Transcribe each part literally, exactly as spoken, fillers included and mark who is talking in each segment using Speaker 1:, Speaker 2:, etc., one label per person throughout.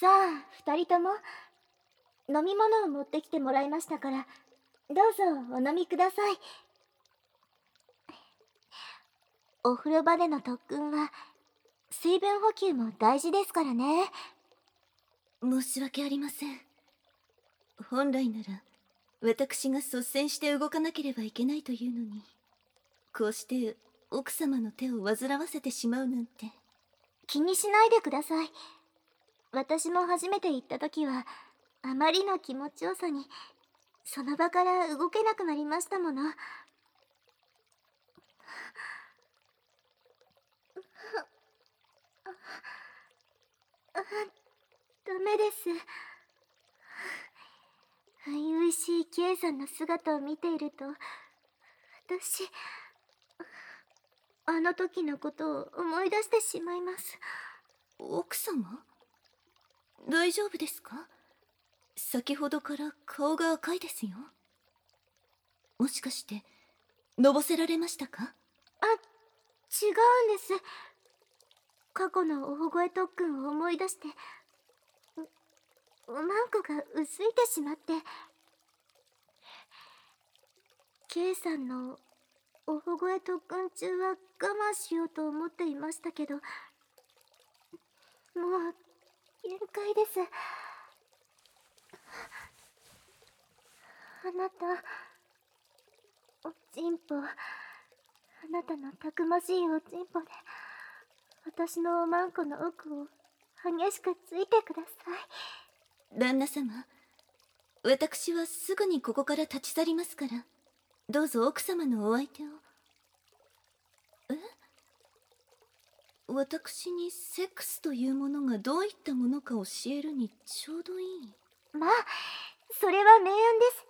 Speaker 1: さあ、二人とも飲み物を持ってきてもらいましたから、どうぞお飲みください。お風呂場での特訓は水分補給も大事ですからね。
Speaker 2: 申し訳ありません。本来なら私が率先して動かなければいけないというのに、こうして奥様の手を煩わせてしまうなんて。
Speaker 1: 気にしないでください。私も初めて行った時はあまりの気持ちよさにその場から動けなくなりましたもの。ダメです。初々しい K さんの姿を見ていると、私あの時のことを思い出してしまいます。
Speaker 2: 奥様？大丈夫ですか？先ほどから顔が赤いですよ。もしかしてのぼせられましたか？
Speaker 1: あ、違うんです。過去の大声特訓を思い出しておまんこが薄いてしまって、 K さんの大声特訓中は我慢しようと思っていましたけど、もう限界です。あなた、おちんぽ、あなたのたくましいおちんぽで私のおまんこの奥を激しくついてください。
Speaker 2: 旦那様、私はすぐにここから立ち去りますから、どうぞ奥様のお相手を。え？私にセックスというものがどういったものか教えるにちょうどいい。
Speaker 1: まあ、それは明暗です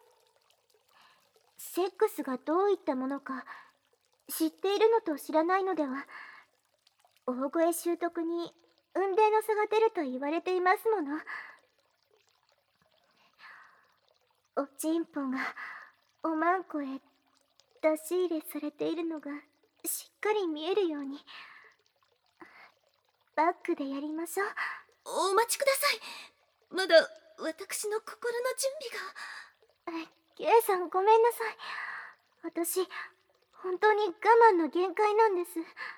Speaker 1: 。セックスがどういったものか知っているのと知らないのでは、大声習得に雲泥の差が出ると言われていますもの。おちんぽがおまんこへ出し入れされているのがしっかり見えるようにバックでやりましょう。
Speaker 2: お待ちください。まだ私の心の準備が。
Speaker 1: K さん、ごめんなさい。私本当に我慢の限界なんです。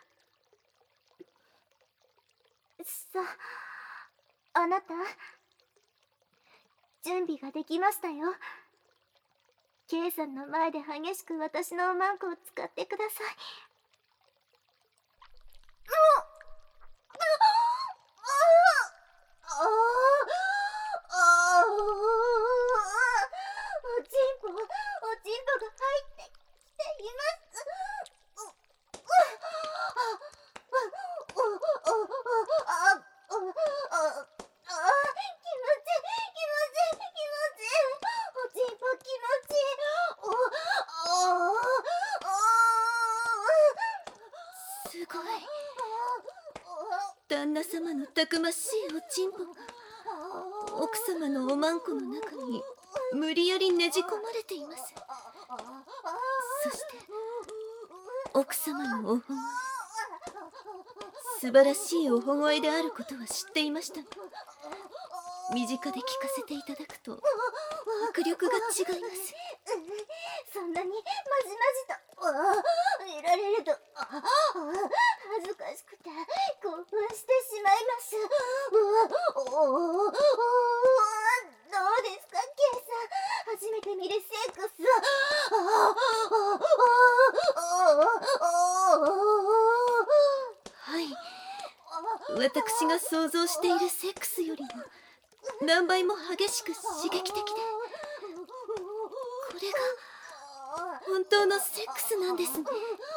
Speaker 1: さあ、あなた準備ができましたよ。 K さんの前で激しく私のおまんこを使ってください。おちんぽ、おちんぽが入ってきています。
Speaker 2: すごい。旦那様のたくましいおちんぽが奥様のおまんこの中に無理やりねじ込まれています。そして奥様のおほごえ、素晴らしいおほごえであることは知っていましたが、身近で聞かせていただくと迫力が違います。
Speaker 1: そんなにまじまじといられると恥ずかしくて興奮してしまいます。どうですか K さん、初めて見るセックス。
Speaker 2: はい、私が想像しているセックスよりも何倍も激しく刺激的で、これが本当のセックスなんですね。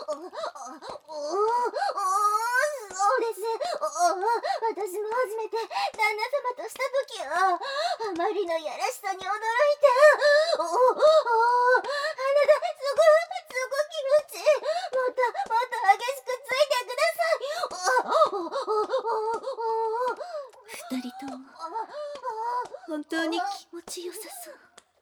Speaker 1: そうです。私も初めて旦那様とした時はあまりのやらしさに驚いて、おおおあなたすごいすごい気持ちいい。もっともっと激しくついてください。
Speaker 2: 二人とも本当に気持ちよさそう。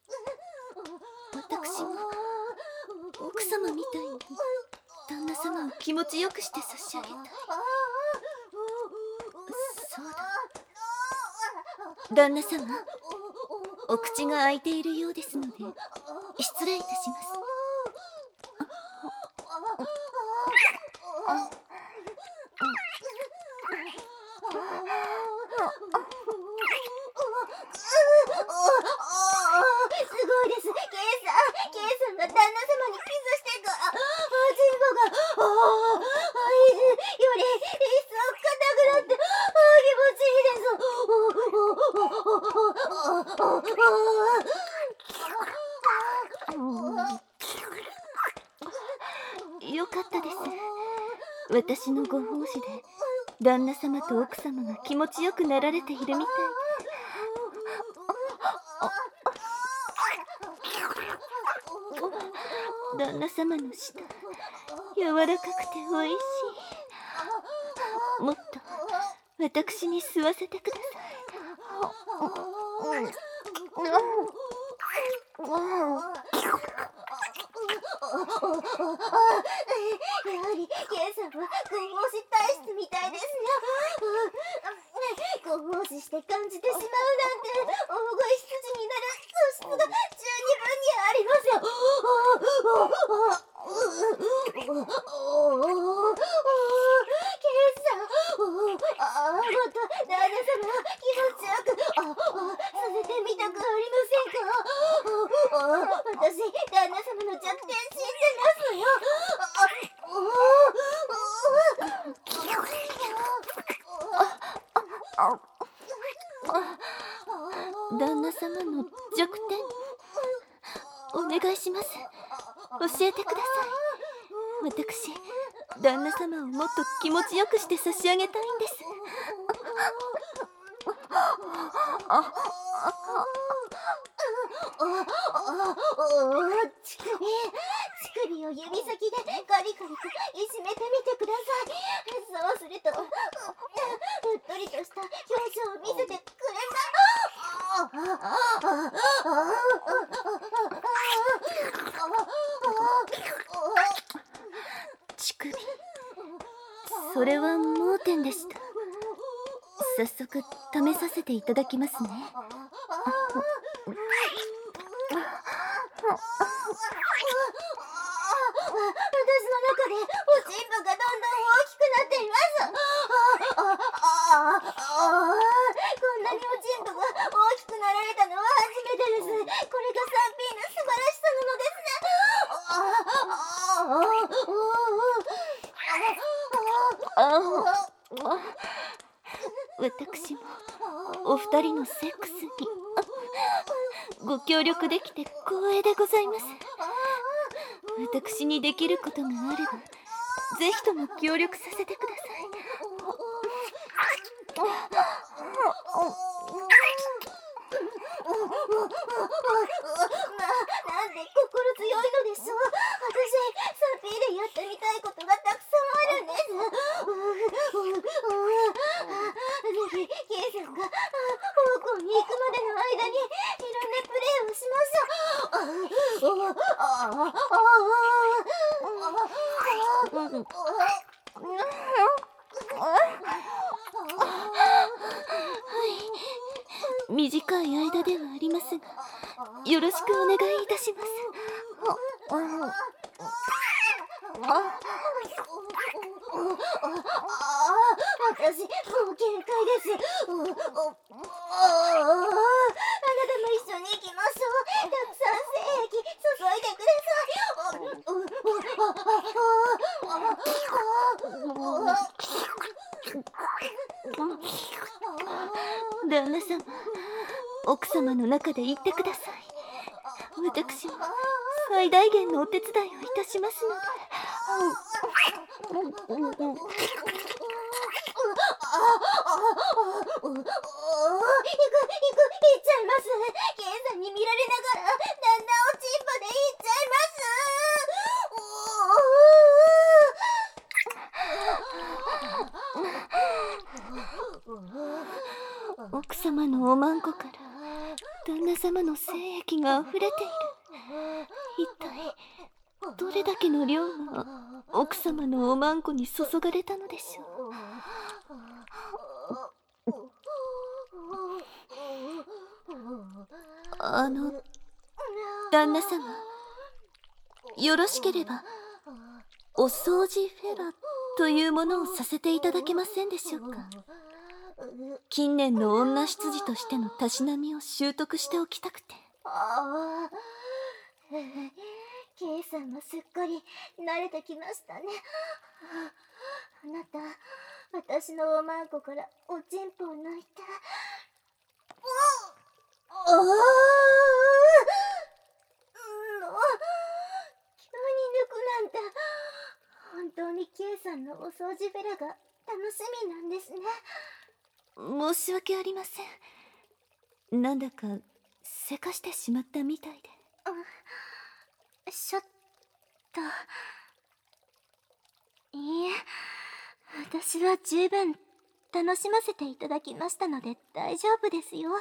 Speaker 2: 私も奥様みたいに旦那様を気持ちよくして差し上げたい。そうだ、 旦那様、お口が開いているようですので失礼いたします。
Speaker 1: すごいです、ケイさん。ケイさんが旦那様にキスしてから、あ、チンポが、ああ、より一層硬くなって、あ、気持ちいいです。
Speaker 2: よかったです。私のご奉仕で旦那様と奥様が気持ちよくなられているみたいで。旦那様の舌、柔らかくておいしい。もっと私に吸わせてください。
Speaker 1: やはりケイさんはご奉仕体質みたいですね。ご奉仕して感じてしまうなんて、大声羊になる素質が十二分にありますよ。ケイさん、ああ、また旦那様気持ちよくああさせてみたくありませんか。ああ、私旦那様の弱点知ってますよ。
Speaker 2: 旦那様の弱点、お願いします。教えてください。私、旦那様をもっと気持ちよくして差し上げたいんです。
Speaker 1: 乳首、乳首を指先でガリガリといじめてみてください。そうすると、うっとりとした表情を見せてくれ
Speaker 2: 乳首、それは盲点でした。早速試させていただきますね。
Speaker 1: 私の中でおちんぽがどんどん大きくなっています。ああああこんなにおちんぽが大きくなられたのは初めてです。これが スリーピー の素晴らしさなのですね。
Speaker 2: 私もお二人のセックスにご協力できて光栄でございます。私にできることがあればぜひとも協力させてください。
Speaker 1: なんで心強いのでしょう。私、サピーでやってみたいことがたくさんあるんです。ぜひ、ケイさんが方向に行くまでの間にいろんなプレーをしましょう。
Speaker 2: 短い間ではありますが、よろしくお願いいたします。
Speaker 1: 私、もう限界です。あなたも一緒に行きましょう。たくさん精液注いでくだ
Speaker 2: 旦那様、奥様の中で言ってください。私も最大限のお手伝いをいたしますので。
Speaker 1: 行く行く行っちゃいます。ケイさんに見られながらだんだんおちんぽで行っちゃいます。
Speaker 2: 奥様のおまんこから旦那様の精液があふれている。一体どれだけの量が奥様のおまんこに注がれたのでしょう。 あの旦那様、よろしければお掃除フェラというものをさせていただけませんでしょうか。近年の女執事としてのたしなみを習得しておきたくて。
Speaker 1: ああ、ケイさんもすっかり慣れてきましたね。あなた、私のおまんこからおちんぽを抜いて。ああ、もう急に抜くなんて、本当にケイさんのお掃除フェラが楽しみなんですね。
Speaker 2: 申し訳ありません。なんだかせかしてしまったみたいで。
Speaker 1: ちょっと、いいえ、私は十分楽しませていただきましたので大丈夫ですよ。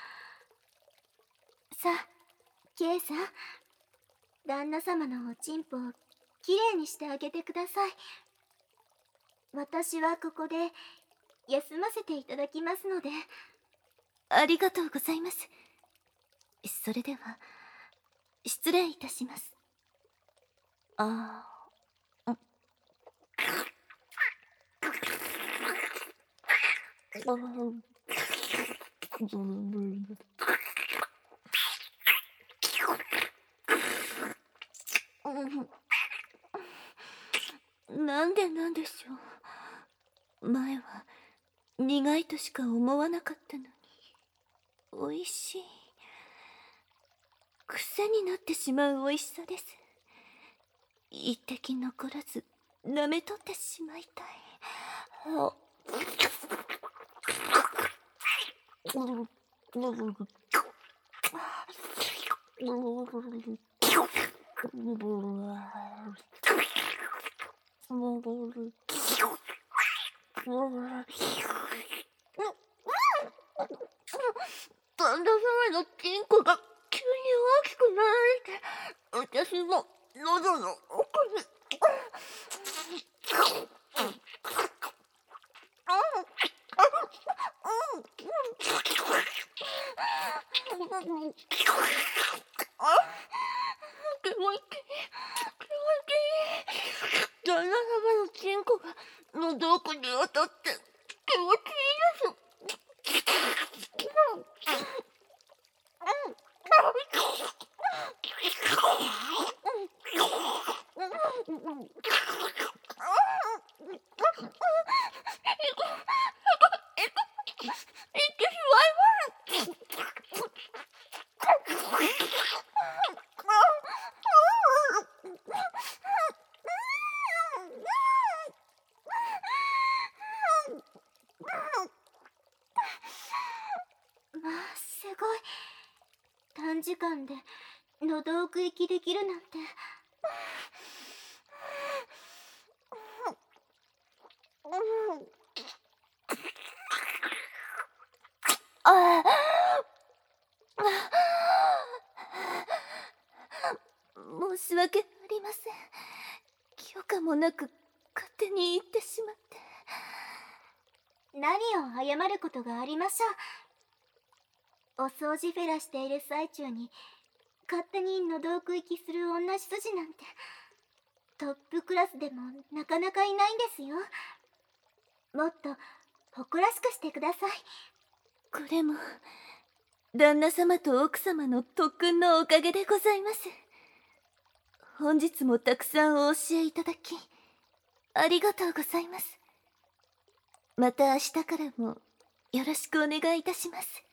Speaker 1: さあ、ケイさん、旦那様のおちんぽをきれいにしてあげてください。私はここで休ませていただきますので。
Speaker 2: ありがとうございます。それでは失礼いたします。ああ、なんでなんでしょう。前は苦いとしか思わなかったのに、おいしい。癖になってしまうおいしさです。一滴残らず舐めとってしまいたい。あ旦那様のチンコが急に大きくなられて、私の喉の奥に。旦那様のチンコが喉奥に当たって気持ちいいです。
Speaker 1: まあ、すごい。短時間で喉奥行きできるなんて。ああ、
Speaker 2: 申し訳ありません。許可もなく勝手に行ってしまって。
Speaker 1: 何を謝ることがありましょう。お掃除フェラしている最中に勝手に喉奥行きする女執事なんてトップクラスでもなかなかいないんですよ。もっと誇らしくしてください。
Speaker 2: これも旦那様と奥様の特訓のおかげでございます。本日もたくさんお教えいただきありがとうございます。また明日からもよろしくお願いいたします。